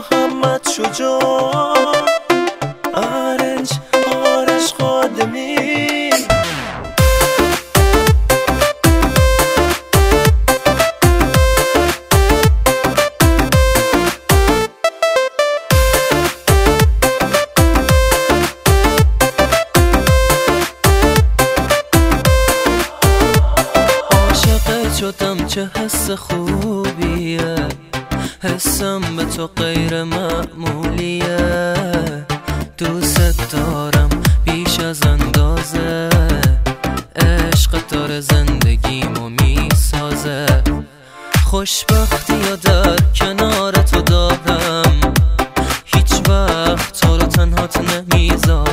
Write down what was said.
محمد شجاع آرش خادمی عاشقت شدم چه حس خوبیه، حسم به تو غیر معمولیه، دوست دارم بیش از اندازه، عشق داره زندگیمو میسازه، خوشبختی یا در کنار تو دارم، هیچ وقت تو رو تنهات نمیذارم.